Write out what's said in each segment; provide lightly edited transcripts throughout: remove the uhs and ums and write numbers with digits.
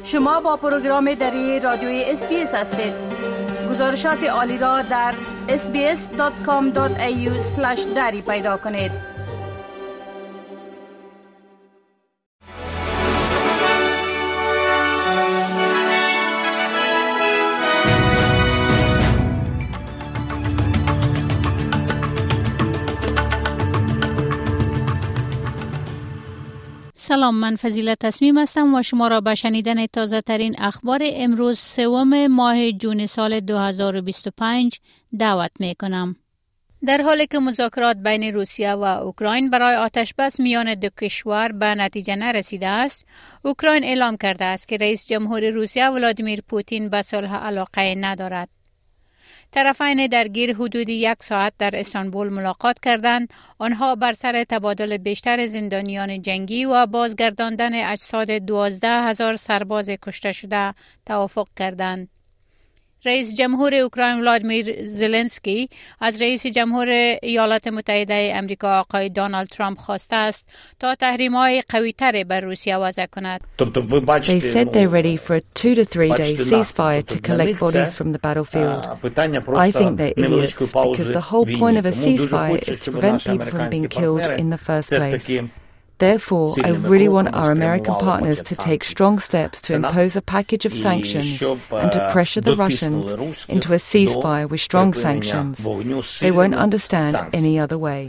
شما با پروگرام دری رادیوی اس‌بی‌اس هستید. گزارشات عالی را در sbs.com.au/dari پیدا کنید. سلام، من فضیلت تصمیم هستم و شما را به شنیدن تازه ترین اخبار امروز 3 ماه جون سال 2025 دعوت می کنم. در حالی که مذاکرات بین روسیه و اوکراین برای آتش بس میان دو کشور به نتیجه نرسیده است، اوکراین اعلام کرده است که رئیس جمهور روسیه ولادیمیر پوتین به صلح علاقه ندارد. طرفین درگیر حدود 1 ساعت در استانبول ملاقات کردند. آنها بر سر تبادل بیشتر زندانیان جنگی و بازگرداندن اجساد 12,000 سرباز کشته شده توافق کردند. رئیس جمهور اوکراین ولادیمیر زلنسکی از رئیس جمهور ایالات متحده آمریکا آقای دونالد ترامپ خواسته است تا تحریم‌های قوی‌تر بر روسیه وضع کند. They said they're ready for a 2 to 3 day ceasefire to collect bodies from the battlefield. I think they're idiots because the whole point of a ceasefire is to prevent people from being killed in the first place. Therefore, I really want our American partners to take strong steps to impose a package of sanctions and to pressure the Russians into a ceasefire with strong sanctions. They won't understand any other way.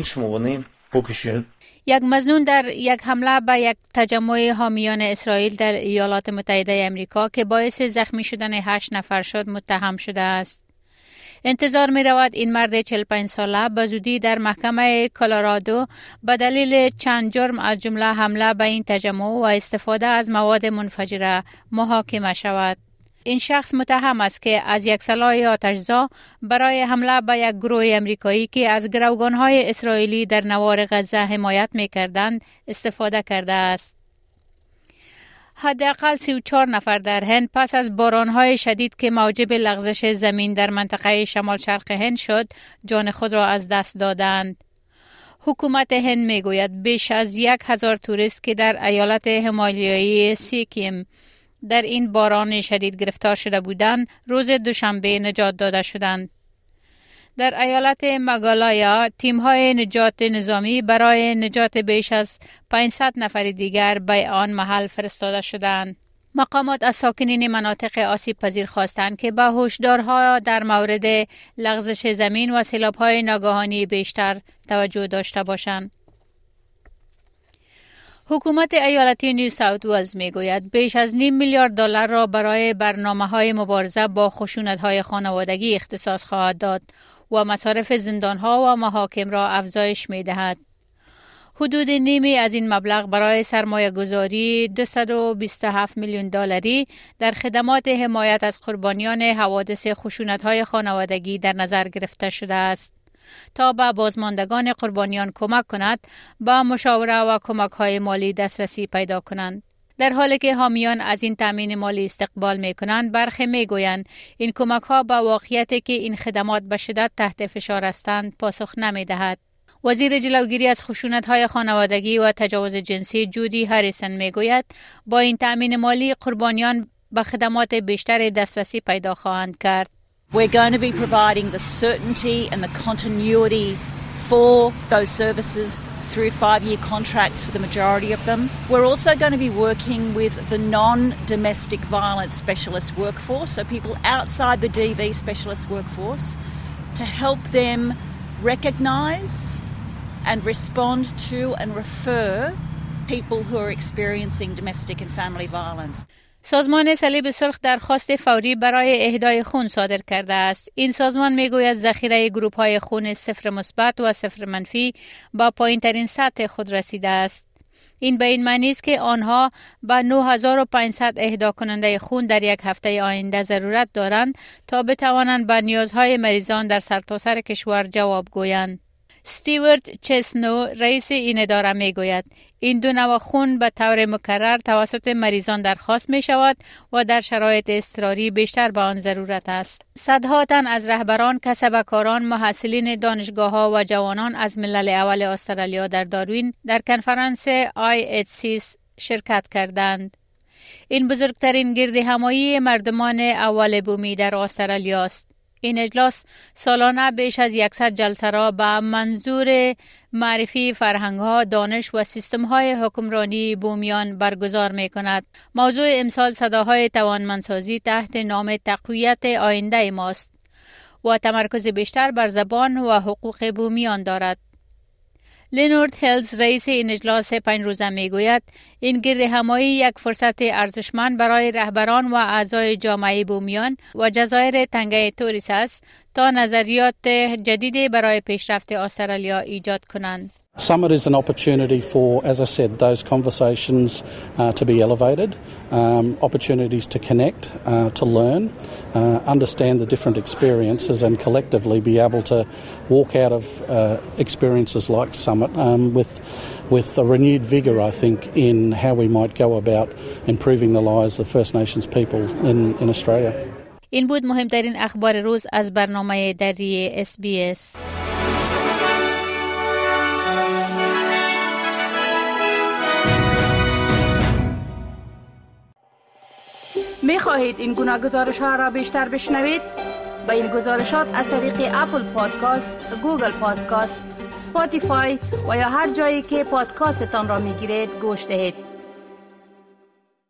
یک مظنون در یک حمله به یک تجمع حامیان اسرائیل در ایالات متحده آمریکا که باعث زخمی شدن 8 نفر شد متهم شده است. انتظار می رود این مرد 45 ساله به زودی در محکمه کلرادو به دلیل چند جرم از جمله حمله به این تجمع و استفاده از مواد منفجره محاکمه شود. این شخص متهم است که از یک سلاح آتش‌زا برای حمله به یک گروه امریکایی که از گروگان‌های اسرائیلی در نوار غزه حمایت می‌کردند استفاده کرده است. حداقل 34 نفر در هند پس از باران‌های شدید که موجب لغزش زمین در منطقه شمال شرق هند شد، جان خود را از دست دادند. حکومت هند میگوید بیش از 1,000 توریست که در ایالت همالیایی سیکیم در این باران شدید گرفتار شده بودند، روز دوشنبه نجات داده شدند. در ایالت مگالایا تیم‌های نجات نظامی برای نجات بیش از 500 نفر دیگر به آن محل فرستاده شدند. مقامات از ساکنین مناطق آسیب پذیر خواستند که به هشدارها در مورد لغزش زمین و سیلاب‌های ناگهانی بیشتر توجه داشته باشند. حکومت ایالتی نیو ساوت ولز میگوید بیش از $500 میلیارد را برای برنامه‌های مبارزه با خشونت‌های خانوادگی اختصاص خواهد داد و مصارف زندان‌ها و محاکم را افزایش می‌دهد. حدود نیمی از این مبلغ برای سرمایه‌گذاری $227 میلیون در خدمات حمایت از قربانیان حوادث خشونت‌های خانوادگی در نظر گرفته شده است تا به بازماندگان قربانیان کمک کند با مشاوره و کمک‌های مالی دسترسی پیدا کنند. در حالی که حامیان از این تامین مالی استقبال می‌کنند، برخی می‌گویند این کمک‌ها با واقعیتی که این خدمات به شدت تحت فشار هستند پاسخ نمی‌دهد. وزیر جلوگیری از خشونت‌های خانوادگی و تجاوز جنسی جودی هریسن می‌گوید با این تامین مالی قربانیان به خدمات بیشتر دسترسی پیدا خواهند کرد. We're going to be providing the certainty and the continuity for those services through 5-year contracts for the majority of them. We're also going to be working with the non-domestic violence specialist workforce, so people outside the DV specialist workforce, to help them recognise and respond to and refer people who are experiencing domestic and family violence. سازمان صلیب سرخ درخواست فوری برای اهدای خون صادر کرده است. این سازمان میگوید ذخیره گروه‌های خون 0 مثبت و 0 منفی با پایین‌ترین سطح خود رسیده است. این به این معنی است که آنها به 9500 اهدا کننده خون در یک هفته آینده ضرورت دارند تا بتوانند به نیازهای مریضان در سرتاسر کشور جواب گویند. استیوارت چسنو رئیس این اداره میگوید این دو نوع خون به طور مکرر توسط مریضان درخواست می شود و در شرایط اضطراری بیشتر به آن ضرورت است. صدها تن از رهبران، کسبکاران، محصلین دانشگاه‌ها و جوانان از ملل اول استرالیا در داروین در کنفرانس IHC شرکت کردند. این بزرگترین گردهمایی مردمان اول بومی در استرالیا است. این اجلاس سالانه بیش از 100 جلسه را به منظور معرفی فرهنگ‌ها، دانش و سیستم‌های حکمرانی بومیان برگزار می‌کند. موضوع امسال صداهای توانمندسازی تحت نام تقویت آینده ماست و تمرکز بیشتر بر زبان و حقوق بومیان دارد. لینورد هیلز رئیس این اجلاس 5 روزه میگوید این گردهمایی یک فرصت ارزشمند برای رهبران و اعضای جامعه بومیان و جزایر تنگه توریس است تا نظریات جدیدی برای پیشرفت استرالیا ایجاد کنند. Summit is an opportunity for, as I said, those conversations to be elevated, opportunities to connect, to learn, understand the different experiences and collectively be able to walk out of experiences like Summit with a renewed vigour, I think, in how we might go about improving the lives of First Nations people in Australia. این بود مهمترین اخبار روز از برنامه دری SBS. می خواهید این گناه گزارش ها را بیشتر بشنوید؟ با این گزارشات از طریق اپل پادکاست، گوگل پادکاست، سپاتیفای و یا هر جایی که پادکاستتان را می گیرید گوش دهید.